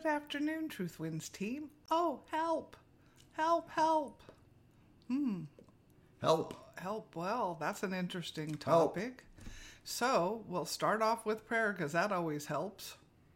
Good afternoon, Truth Wins team. Oh, help. Help, help. Help. Help. Well, that's an interesting topic. So, we'll start off with prayer because that always helps.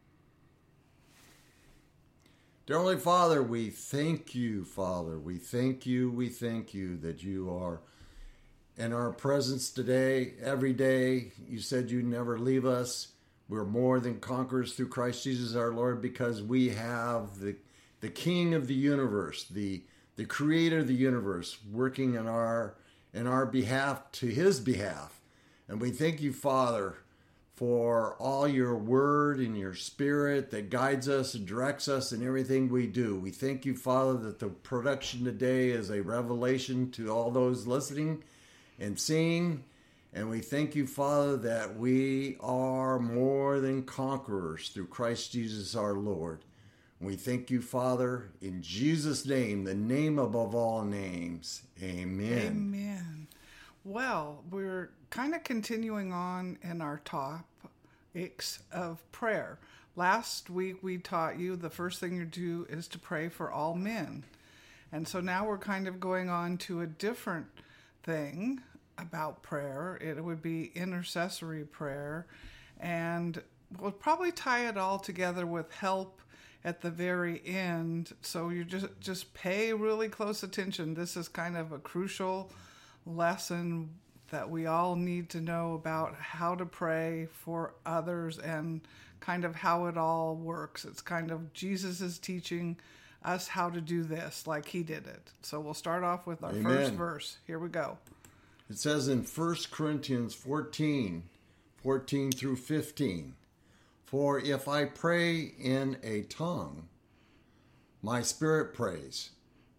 Dear Holy Father, we thank you, Father. We thank you that you are in our presence today, every day. You said you'd never leave us. We're more than conquerors through Christ Jesus our Lord because we have the King of the universe, the Creator of the universe working in our behalf to His behalf. And we thank you, Father, for all your word and your spirit that guides us and directs us in everything we do. We thank you, Father, that the production today is a revelation to all those listening and seeing. And we thank you, Father, that we are more than conquerors through Christ Jesus our Lord. We thank you, Father, in Jesus' name, the name above all names. Amen. Amen. Well, we're kind of continuing on in our topics of prayer. Last week we taught you the first thing you do is to pray for all men. And so now we're kind of going on to a different thing about prayer. It would be intercessory prayer. And we'll probably tie it all together with help at the very end. So you just pay really close attention. This is kind of a crucial lesson that we all need to know about how to pray for others and kind of how it all works. It's kind of Jesus is teaching us how to do this like he did it. So we'll start off with our first verse. Here we go. It says in 1 Corinthians 14 through 15, "For if I pray in a tongue, my spirit prays,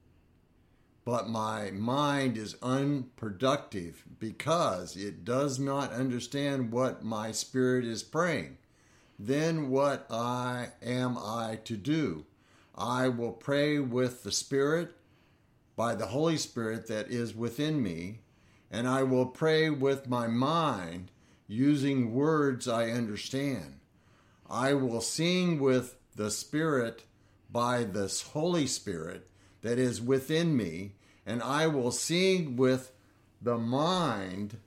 but my mind is unproductive because it does not understand what my spirit is praying. Then what am I to do? I will pray with the Spirit by the Holy Spirit that is within me, and I will pray with my mind using words I understand. I will sing with the Spirit by the Holy Spirit that is within me, and I will sing with the mind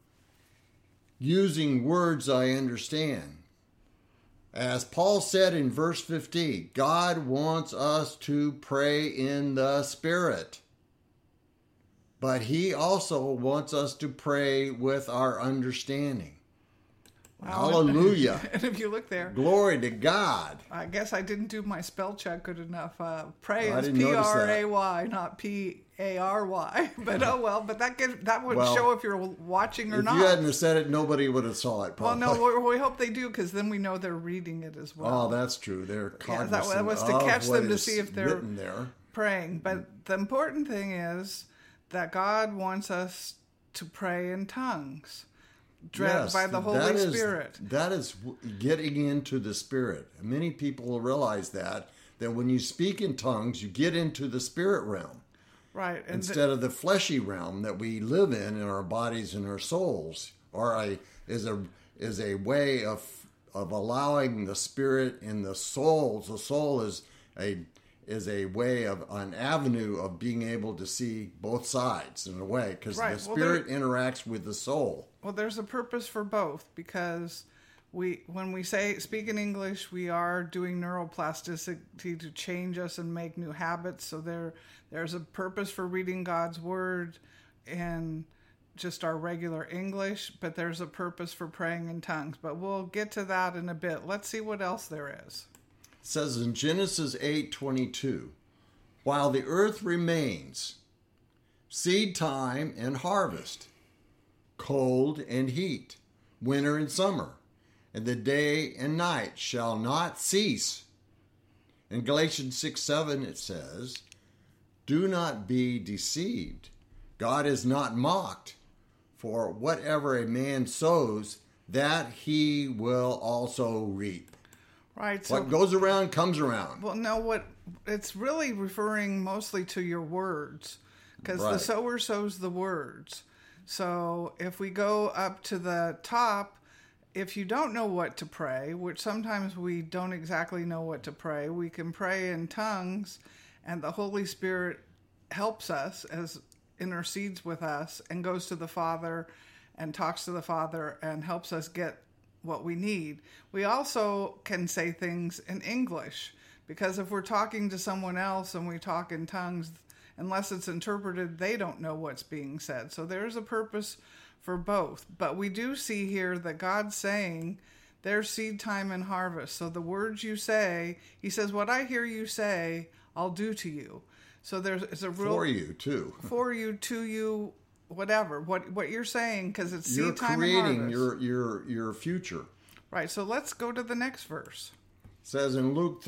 using words I understand." As Paul said in verse 15, God wants us to pray in the Spirit, but he also wants us to pray with our understanding. Wow. Hallelujah. And if you look there, glory to God. I guess I didn't do my spell check good enough. Pray is didn't notice that. P-R-A-Y, not P-A-R-Y. But oh well, but that would show if you're watching or not. If you hadn't said it, nobody would have saw it probably. Well, no, we hope they do because then we know they're reading it as well. Oh, that's true. They're cognizant that was to catch of them what to is see if they're written there. praying. But the important thing is that God wants us to pray in tongues. Yes, by the Holy Spirit. That is getting into the Spirit. Many people realize that when you speak in tongues, you get into the spirit realm. Right. And instead of the fleshy realm that we live in our bodies and our souls, is a way of allowing the spirit in the soul. The soul is a way of an avenue of being able to see both sides in a way, because the spirit interacts with the soul. Well, there's a purpose for both, because when we speak in English, we are doing neuroplasticity to change us and make new habits. So there's a purpose for reading God's word in just our regular English, but there's a purpose for praying in tongues. But we'll get to that in a bit. Let's see what else there is. It says in Genesis 8:22, "While the earth remains, seed time and harvest, cold and heat, winter and summer, and the day and night shall not cease." In Galatians 6:7 it says, "Do not be deceived. God is not mocked. For whatever a man sows, that he will also reap." Right. So what goes around comes around. Well, no, it's really referring mostly to your words, because the sower sows the words. So if we go up to the top, if you don't know what to pray, which sometimes we don't exactly know what to pray, we can pray in tongues, and the Holy Spirit helps us, as intercedes with us, and goes to the Father and talks to the Father and helps us get what we need. We also can say things in English, because if we're talking to someone else and we talk in tongues, unless it's interpreted, they don't know what's being said. So there's a purpose for both. But we do see here that God's saying there's seed time and harvest. So the words you say, he says, what I hear you say, I'll do to you. So it's a real... For you, too. For you, to you, whatever. What you're saying, because it's you're seed time and harvest. You're creating your future. Right, so let's go to the next verse. It says in Luke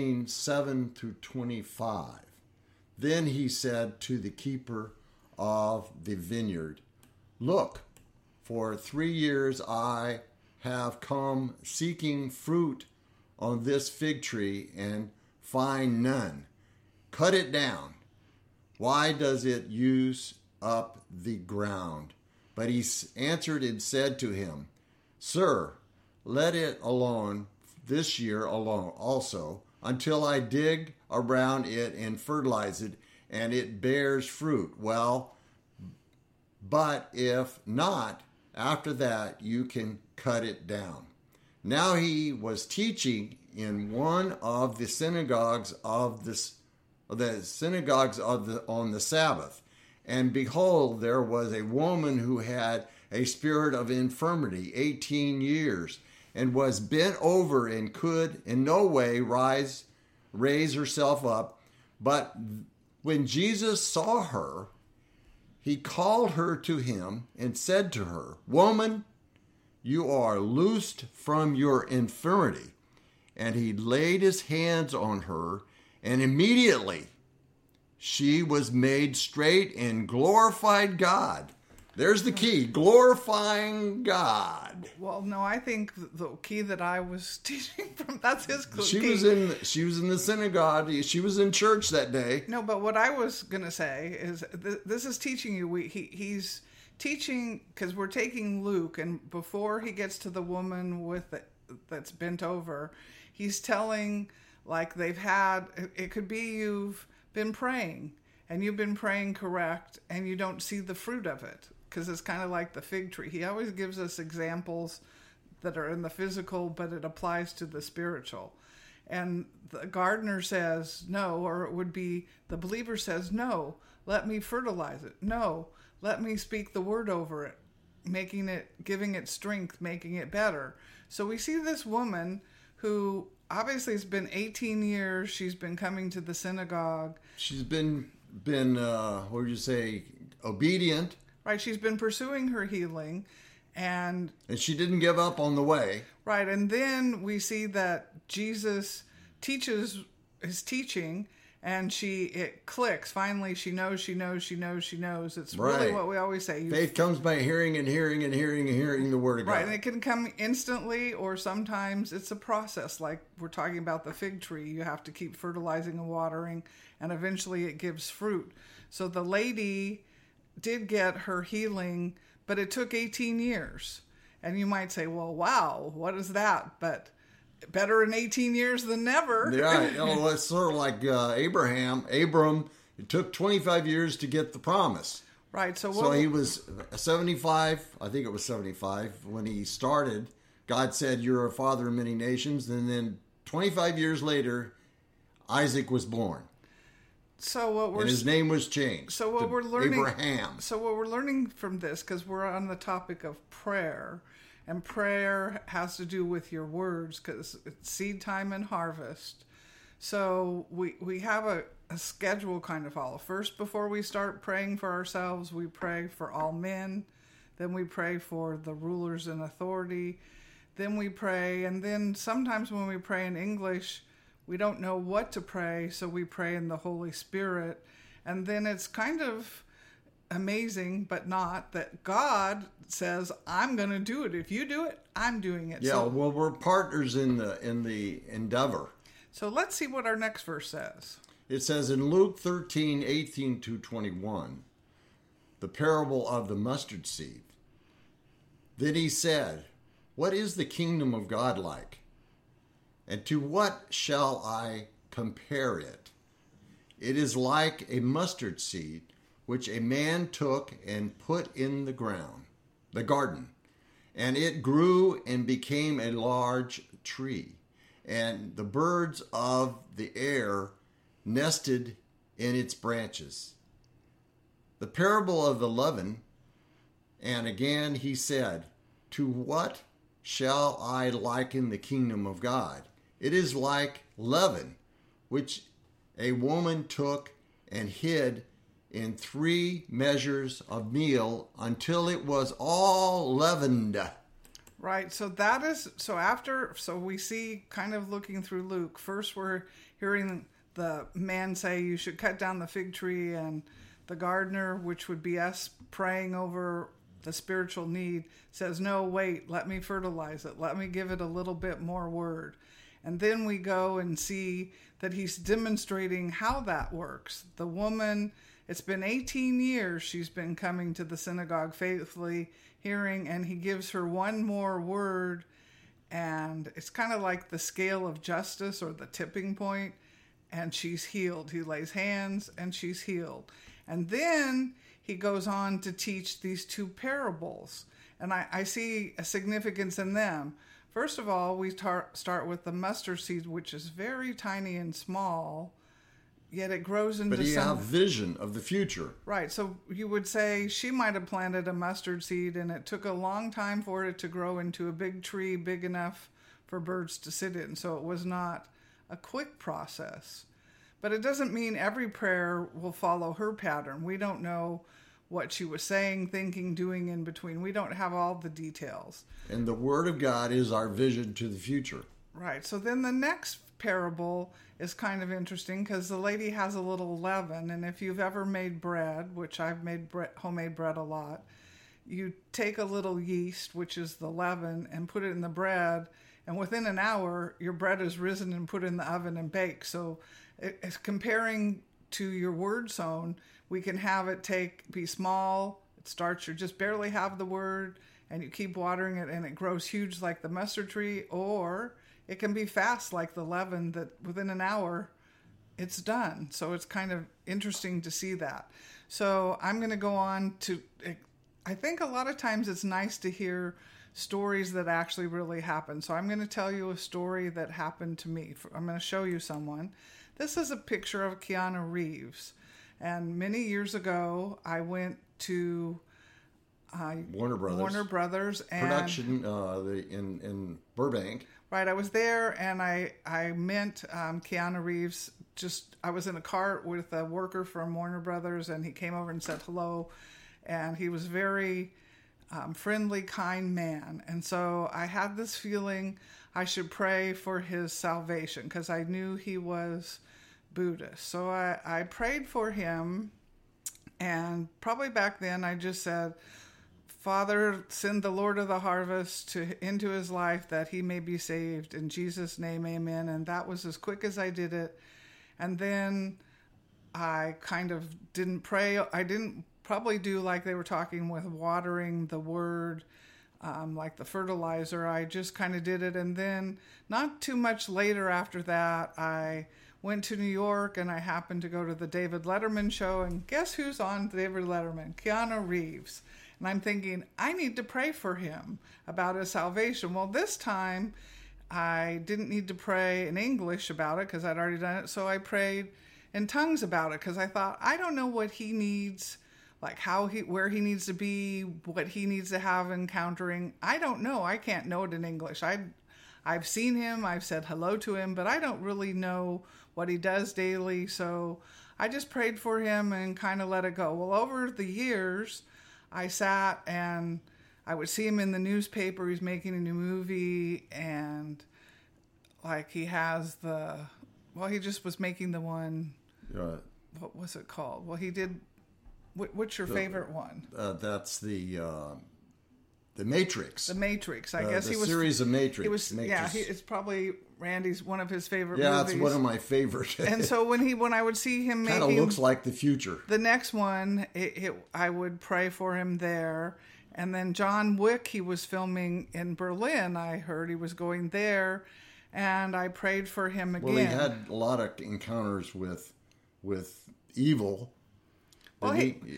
13:7-25, then he said to the keeper of the vineyard, look, for 3 years I have come seeking fruit on this fig tree and find none. Cut it down. Why does it use up the ground? But he answered and said to him, Sir, let it alone this year alone also, until I dig around it and fertilize it, and it bears fruit. Well, but if not, after that you can cut it down. Now he was teaching in one of the synagogues on the Sabbath, and behold, there was a woman who had a spirit of infirmity 18 years, and was bent over and could in no way raise herself up. But when Jesus saw her, he called her to him and said to her, Woman, you are loosed from your infirmity. And he laid his hands on her, and immediately she was made straight and glorified God. There's the key, glorifying God. Well, no, I think the key that I was teaching from, that's his key. She was in the synagogue. She was in church that day. No, but what I was going to say is this is teaching you. He's teaching, because we're taking Luke, and before he gets to the woman that's bent over, he's telling, like, it could be you've been praying, and you've been praying correct, and you don't see the fruit of it. Because it's kind of like the fig tree. He always gives us examples that are in the physical, but it applies to the spiritual. And the gardener says no, or it would be the believer says, no, let me fertilize it. No, let me speak the word over it, giving it strength, making it better. So we see this woman who obviously it's been 18 years. She's been coming to the synagogue. She's been what would you say, obedient. Right, she's been pursuing her healing, and she didn't give up on the way. Right, and then we see that Jesus teaches his teaching, and it clicks. Finally, she knows. It's really what we always say. Faith comes by hearing and hearing and hearing and hearing the word of God. Right, and it can come instantly, or sometimes it's a process. Like we're talking about the fig tree. You have to keep fertilizing and watering, and eventually it gives fruit. So the lady did get her healing, but it took 18 years. And you might say, well, wow, what is that? But better in 18 years than never. Yeah, it's sort of like Abram, it took 25 years to get the promise. Right. So he was 75, I think it was 75, when he started. God said, you're a father of many nations. And then 25 years later, Isaac was born. And his name was changed. So what we're learning, Abraham. So what we're learning from this, because we're on the topic of prayer, and prayer has to do with your words, because it's seed time and harvest. So we have a schedule kind of follow. First, before we start praying for ourselves, we pray for all men. Then we pray for the rulers in authority. Then we pray, and then sometimes when we pray in English, we don't know what to pray, so we pray in the Holy Spirit. And then it's kind of amazing, but not, that God says, I'm going to do it. If you do it, I'm doing it. Yeah, well, we're partners in the endeavor. So let's see what our next verse says. It says in Luke 13:18-21, the parable of the mustard seed. Then he said, what is the kingdom of God like? And to what shall I compare it? It is like a mustard seed, which a man took and put in the garden, and it grew and became a large tree, and the birds of the air nested in its branches. The parable of the leaven, and again he said, to what shall I liken the kingdom of God? It is like leaven, which a woman took and hid in 3 measures of meal until it was all leavened. Right. So we see, kind of looking through Luke, first we're hearing the man say you should cut down the fig tree, and the gardener, which would be us praying over the spiritual need, says, no, wait, let me fertilize it. Let me give it a little bit more word. And then we go and see that he's demonstrating how that works. The woman, it's been 18 years she's been coming to the synagogue faithfully, hearing, and he gives her one more word, and it's kind of like the scale of justice or the tipping point, and she's healed. He lays hands, and she's healed. And then he goes on to teach these 2 parables, and I see a significance in them. First of all, we start with the mustard seed, which is very tiny and small, yet it grows into But you have vision of the future. Right, so you would say she might have planted a mustard seed, and it took a long time for it to grow into a big tree, big enough for birds to sit in. So it was not a quick process. But it doesn't mean every prayer will follow her pattern. We don't know what she was saying, thinking, doing in between. We don't have all the details. And the Word of God is our vision to the future. Right. So then the next parable is kind of interesting because the lady has a little leaven. And if you've ever made bread, which I've made homemade bread a lot, you take a little yeast, which is the leaven, and put it in the bread. And within an hour, your bread is risen and put in the oven and baked. So it's comparing to your word zone, we can have it be small. It starts, you just barely have the word, and you keep watering it, and it grows huge like the mustard tree. Or it can be fast like the leaven, that within an hour, it's done. So it's kind of interesting to see that. So I'm going to go on to, I think a lot of times it's nice to hear stories that actually really happen. So I'm going to tell you a story that happened to me. I'm going to show you someone. This is a picture of Keanu Reeves. And many years ago, I went to Warner Brothers and production in Burbank. Right, I was there, and I met Keanu Reeves. I was in a cart with a worker from Warner Brothers, and he came over and said hello, and he was very friendly, kind man. And so I had this feeling I should pray for his salvation because I knew he was Buddhist. So I prayed for him, and probably back then I just said, Father, send the Lord of the harvest into his life that he may be saved. In Jesus' name, amen. And that was as quick as I did it. And then I kind of didn't pray. I didn't probably do like they were talking with watering the word, like the fertilizer. I just kind of did it. And then not too much later after that, I went to New York, and I happened to go to the David Letterman show. And guess who's on David Letterman? Keanu Reeves. And I'm thinking, I need to pray for him about his salvation. Well, this time I didn't need to pray in English about it because I'd already done it. So I prayed in tongues about it because I thought, I don't know what he needs, like where he needs to be, what he needs to have encountering. I don't know. I can't know it in English. I've seen him. I've said hello to him, but I don't really know what he does daily. So I just prayed for him and kind of let it go. Well, over the years, I sat and I would see him in the newspaper. He's making a new movie, and like he just was making the one. What was it called? Well, he did. What's your favorite one? That's the The Matrix. The Matrix. I guess the he was series of Matrix. It was Matrix. it's probably Randy's one of his favorite Yeah, movies. it's one of my favorite. And so when I would see him kind of making looks like the future. the next one, I would pray for him there. And then John Wick, he was filming in Berlin. I heard he was going there, and I prayed for him again. Well, he had a lot of encounters with evil. Well,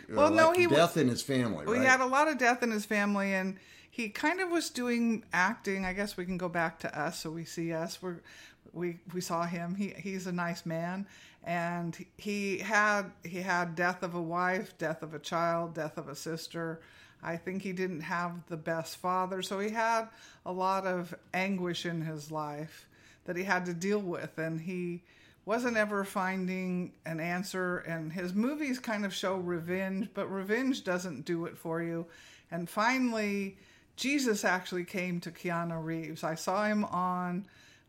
death in his family. Well, right? he had a lot of death in his family, and he kind of was doing acting. I guess we can go back to us, so we see us. We saw him. He's a nice man, and he had death of a wife, death of a child, death of a sister. I think he didn't have the best father, so he had a lot of anguish in his life that he had to deal with, and he wasn't ever finding an answer. And his movies kind of show revenge, but revenge doesn't do it for you. And finally, Jesus actually came to Keanu Reeves. I saw him on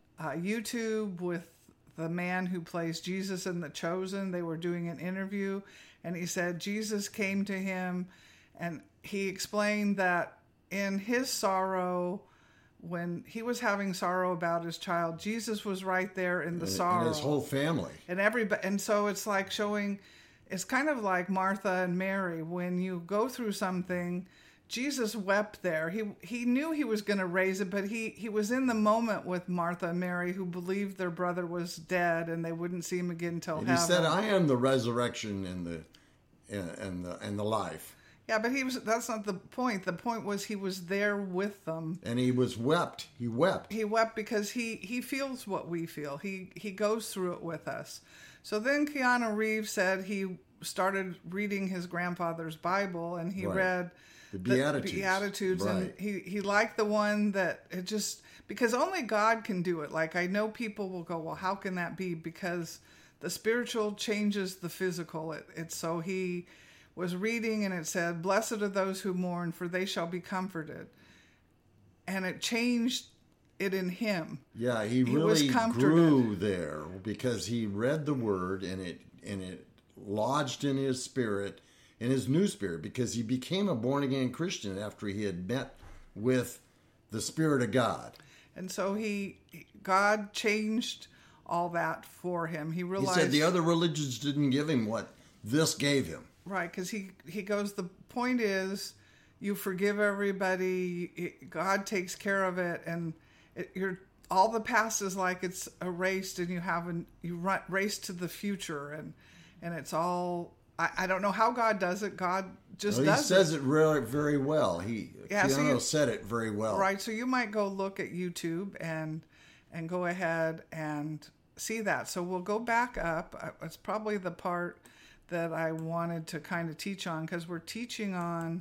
YouTube with the man who plays Jesus in The Chosen. They were doing an interview, and he said Jesus came to him, and he explained that in his sorrow, when he was having sorrow about his child, Jesus was right there in the sorrow. And his whole family. And everybody, and so it's like showing, it's kind of like Martha and Mary. When you go through something, Jesus wept there. He knew he was going to raise it, but he was in the moment with Martha and Mary, who believed their brother was dead and they wouldn't see him again until heaven. He said, "I am the resurrection and the life." Yeah, but that's not the point. The point was he was there with them. And he wept. He wept. He wept because he feels what we feel. He goes through it with us. So then Keanu Reeves said he started reading his grandfather's Bible, and he read the Beatitudes. Right. And he liked the one that it just, because only God can do it. Like, I know people will go, well, how can that be? Because the spiritual changes the physical. It's so he was reading, and it said, "Blessed are those who mourn, for they shall be comforted." And it changed it in him. Yeah, he really grew there because he read the word, and it lodged in his spirit, in his new spirit, because he became a born-again Christian after he had met with the Spirit of God. And so God changed all that for him. He realized... He said the other religions didn't give him what this gave him. Right, because he goes, the point is, you forgive everybody, God takes care of it, and all the past is like it's erased, and you race to the future, and it's all, I don't know how God does it. God just does it. He says it really very well. Keanu said it very well. Right, so you might go look at YouTube and go ahead and see that. So we'll go back up. It's probably the part that I wanted to kind of teach on, because we're teaching on,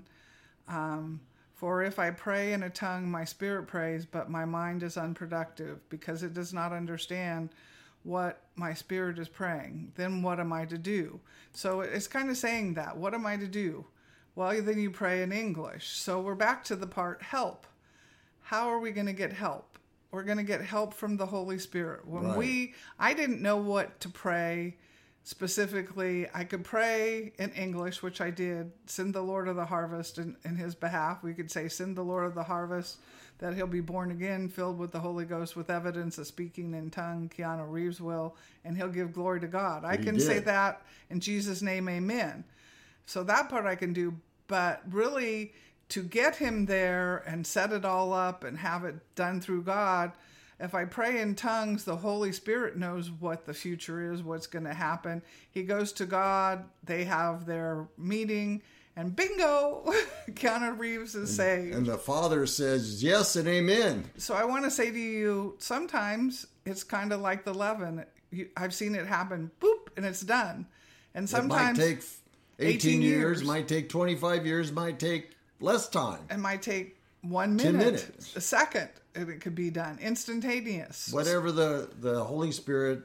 for if I pray in a tongue, my spirit prays, but my mind is unproductive, because it does not understand what my spirit is praying. Then what am I to do? So it's kind of saying that. What am I to do? Well, then you pray in English. So we're back to the part, help. How are we going to get help? We're going to get help from the Holy Spirit. I didn't know what to pray specifically. I could pray in English, which I did. Send the Lord of the harvest in his behalf. We could say, send the Lord of the harvest, that he'll be born again, filled with the Holy Ghost, with evidence of speaking in tongue. Keanu Reeves will, and he'll give glory to God. I can say that in Jesus' name, amen. So that part I can do, but really to get him there and set it all up and have it done through God, if I pray in tongues, the Holy Spirit knows what the future is, what's going to happen. He goes to God, they have their meeting, and bingo, Keanu Reeves is saved. And the Father says yes and amen. So I want to say to you, sometimes it's kind of like the leaven. I've seen it happen, boop, and it's done. And sometimes it might take 18 years, might take 25 years, might take less time. It might take 1 minute, 10 minutes, a second, and it could be done instantaneous. Whatever the Holy Spirit,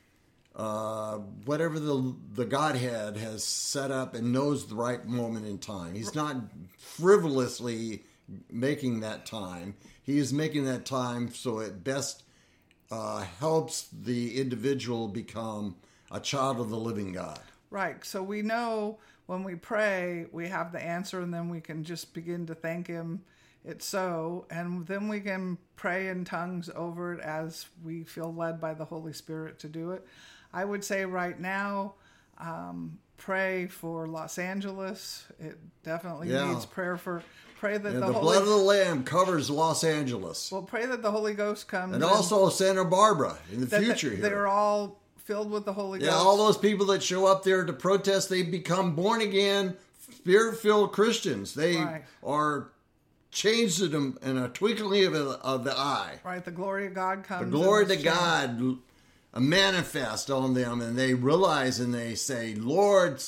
whatever the Godhead has set up and knows the right moment in time. He's not frivolously making that time. He is making that time so it best helps the individual become a child of the living God. Right. So we know when we pray, we have the answer, and then we can just begin to thank him it's so, and then we can pray in tongues over it as we feel led by the Holy Spirit to do it. I would say right now, pray for Los Angeles. It definitely needs prayer for. Pray that the blood of the Lamb covers Los Angeles. Well, pray that the Holy Ghost comes. And also Santa Barbara in the future here. They're all filled with the Holy Ghost. Yeah, all those people that show up there to protest, they become born again, spirit-filled Christians. They are changed in a twinkling of the eye. Right, the glory of God comes. The glory of God manifest on them, and they realize and they say, Lord,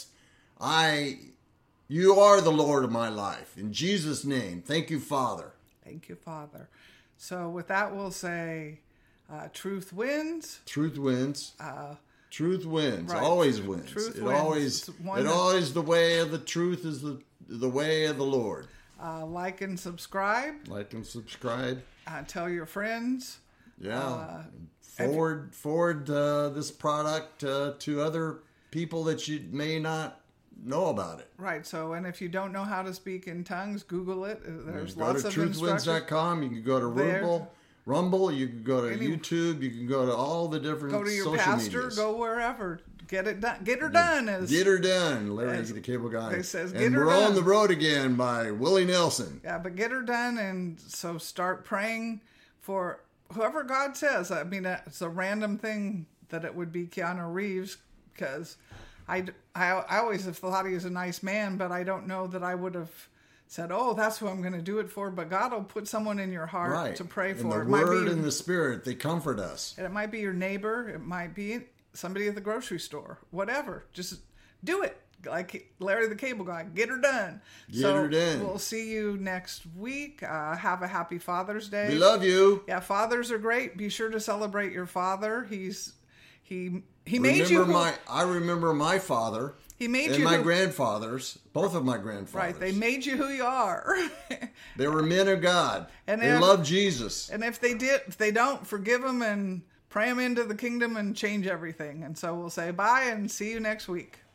you are the Lord of my life. In Jesus' name, thank you, Father. Thank you, Father. So with that, we'll say truth wins. Truth wins. Truth wins. Right. Always wins. Truth wins. Always, always the way of the truth is the way of the Lord. Like and subscribe. Like and subscribe. Tell your friends. Yeah. Forward this product to other people that you may not know about it. Right. So, and if you don't know how to speak in tongues, Google it. There's go lots to of instructions. truthwins.com. You can go to Rumble. You can go to YouTube. You can go to all the different social medias. Go to your pastor. Medias. Go wherever. Get it done. Get her done. Get her done. Larry, the cable guy. It says, and we're on the road again by Willie Nelson. Yeah, but get her done, and so start praying for whoever God says. I mean, it's a random thing that it would be Keanu Reeves, because I always have thought he was a nice man, but I don't know that I would have said, oh, that's who I'm going to do it for. But God will put someone in your heart to pray for. And the Word and the Spirit, they comfort us. And it might be your neighbor. It might be somebody at the grocery store. Whatever. Just do it. Like Larry the Cable Guy. Get her done. Get her done. We'll see you next week. Have a happy Father's Day. We love you. Yeah, fathers are great. Be sure to celebrate your father. He made you. I remember my father. He made and you. My grandfathers, both of my grandfathers. Right, they made you who you are. They were men of God. And they loved Jesus. And if they don't, forgive them and pray them into the kingdom and change everything. And so we'll say bye and see you next week.